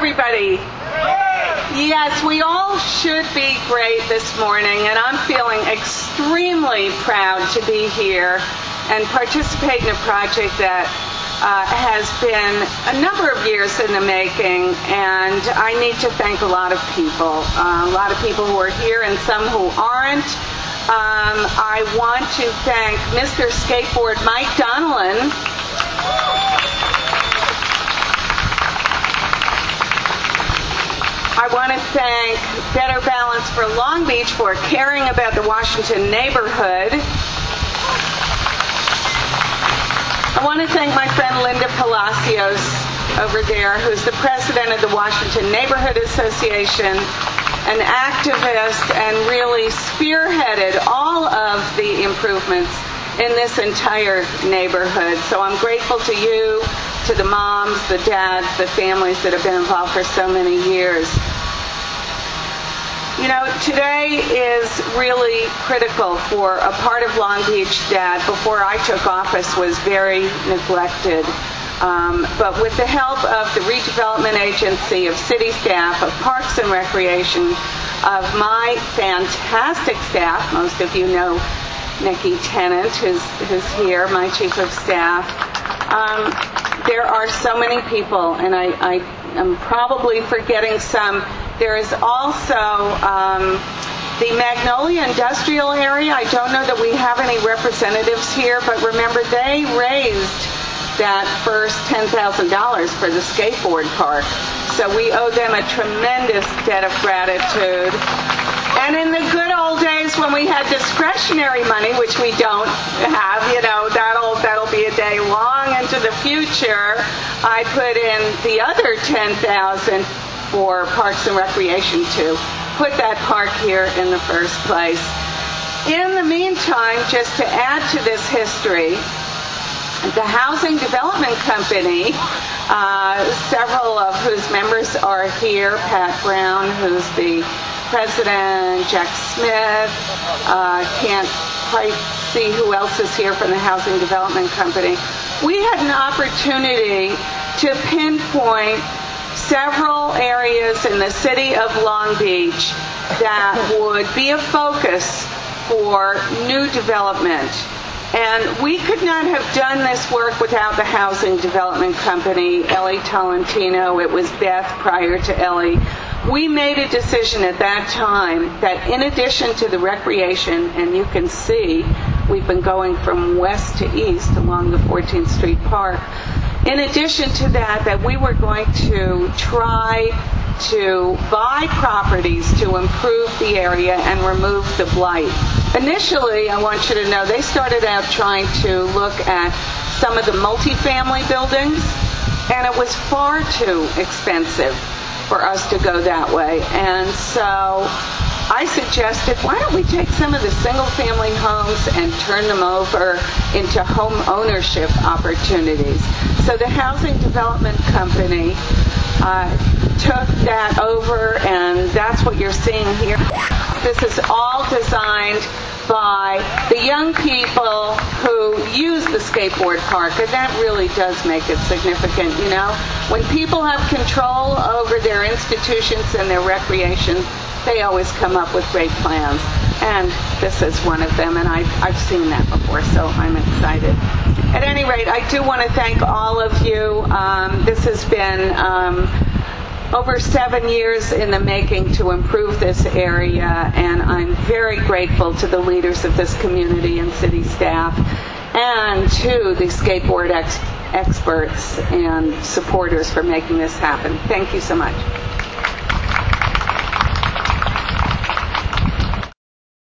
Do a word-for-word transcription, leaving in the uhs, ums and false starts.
everybody? Yes, we all should be great this morning, and I'm feeling extremely proud to be here and participate in a project that uh, has been a number of years in the making, and I need to thank a lot of people, uh, a lot of people who are here and some who aren't. Um, I want to thank Mister Skateboard Mike Donnellan. I want to thank Better Balance for Long Beach for caring about the Washington neighborhood. I want to thank my friend Linda Palacios over there, who's the president of the Washington Neighborhood Association, an activist, and really spearheaded all of the improvements in this entire neighborhood. So I'm grateful to you, to the moms, the dads, the families that have been involved for so many years. You know, today is really critical for a part of Long Beach that before I took office was very neglected. Um, but with the help of the redevelopment agency, of city staff, of Parks and Recreation, of my fantastic staff, most of you know Nikki Tennant, who's, who's here, my chief of staff. Um, there are so many people, and I, I am probably forgetting some. There is also um, the Magnolia Industrial Area. I don't know that we have any representatives here, but remember, they raised that first ten thousand dollars for the skateboard park. So we owe them a tremendous debt of gratitude. And in the good old days when we had discretionary money, which we don't have, you know, that'll that'll be a day long into the future, I put in the other ten thousand dollars for Parks and Recreation to put that park here in the first place. In the meantime, just to add to this history, the Housing Development Company, uh, several of whose members are here, Pat Brown, who's the president, Jack Smith, uh, can't quite see who else is here from the Housing Development Company. We had an opportunity to pinpoint several areas in the city of Long Beach that would be a focus for new development. And we could not have done this work without the Housing Development Company, Ellie Tolentino. It was Beth prior to Ellie. We made a decision at that time that in addition to the recreation, and you can see we've been going from west to east along the fourteenth Street Park, in addition to that, that we were going to try to buy properties to improve the area and remove the blight. Initially, I want you to know, they started out trying to look at some of the multifamily buildings, and it was far too expensive for us to go that way. And so I suggested, why don't we take some of the single-family homes and turn them over into home ownership opportunities? So the Housing Development Company uh, took that over, and that's what you're seeing here. This is all designed by the young people who use the skateboard park, and that really does make it significant, you know. When people have control over their institutions and their recreation, they always come up with great plans, and this is one of them, and I've, I've seen that before, so I'm excited. At any rate, I do want to thank all of you. Um, this has been um, over seven years in the making to improve this area, and I'm very grateful to the leaders of this community and city staff and to the skateboard ex- experts and supporters for making this happen. Thank you so much.